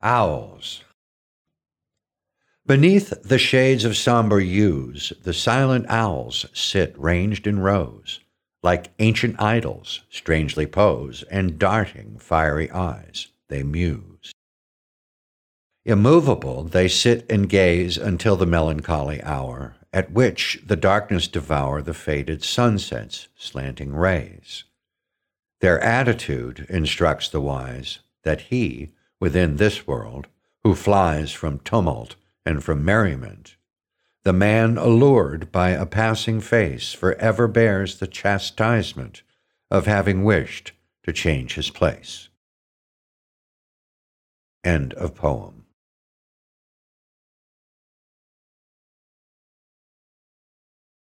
Owls. Beneath the shades of somber yews, the silent owls sit ranged in rows, like ancient idols strangely pose, and darting fiery eyes they muse. Immovable they sit and gaze until the melancholy hour, at which the darkness devour the faded sunset's slanting rays. Their attitude instructs the wise that he, within this world, who flies from tumult and from merriment, the man allured by a passing face forever bears the chastisement of having wished to change his place. End of poem.